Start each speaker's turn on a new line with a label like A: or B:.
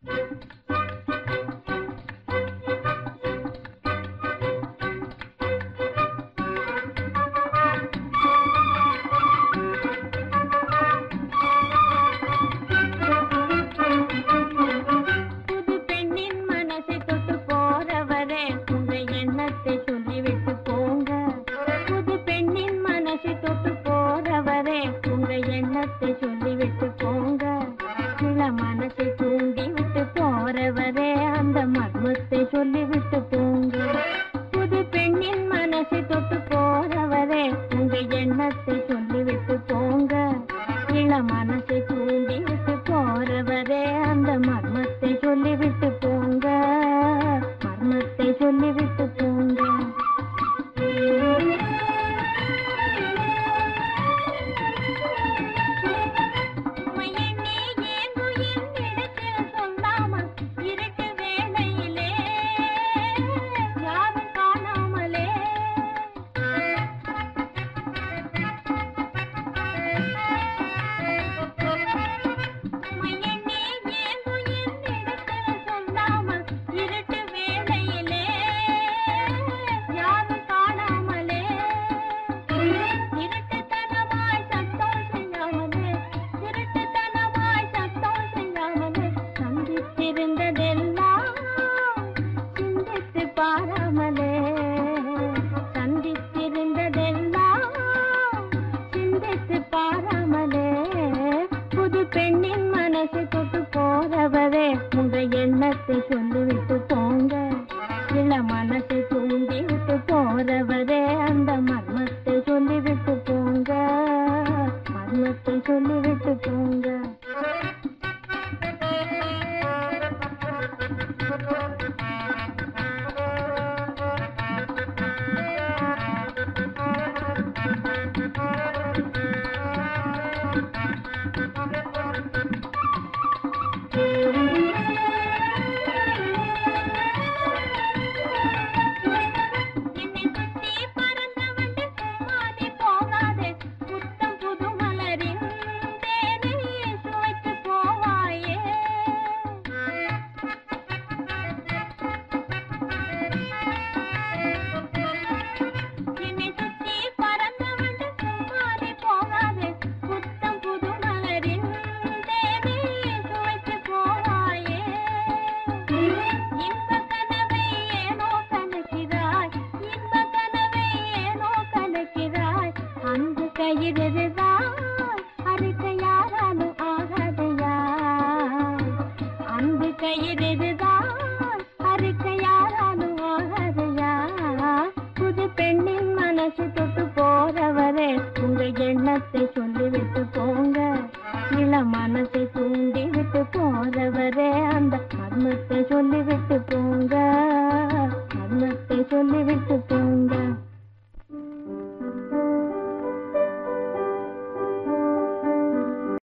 A: சொல்லிவிட்டு போங்க, சில மனசை தூண்டி விட்டு போறவரே அந்த மர்மத்தை சொல்லிவிட்டு போங்க. புது பெண்ணின் மனசை தொட்டு போறவரே உங்க எண்ணத்தை சொல்லிவிட்டு போங்க, இள மனசை தூண்டி விட்டு போறவரே அந்த மர்மத்தை சொல்லிவிட்டு போங்க, மர்மத்தை சொல்லிவிட்டு போங்க. பெண்ணின் மனசை தொட்டு போறவரே உங்க எண்ணத்தை சொல்லிவிட்டு போங்க, இள மனசை தூண்டி விட்டு போறவரே அந்த மர்மத்தை சொல்லிவிட்டு போங்க, மர்மத்தை சொல்லிவிட்டு போங்க. கயிறுதான் அறுக்க யாராலும் ஆகாதையா, அன்பு கயிறுதான் அறுக்க யாராலும் ஆகாதையா. புது பெண்ணின் மனசு தொட்டு போறவரே உங்க எண்ணத்தை சொல்லிவிட்டு போங்க, இள மனசை தூண்டி விட்டு போறவரே அந்த மர்மத்தை சொல்லிவிட்டு போங்க, மர்மத்தை சொல்லிவிட்டு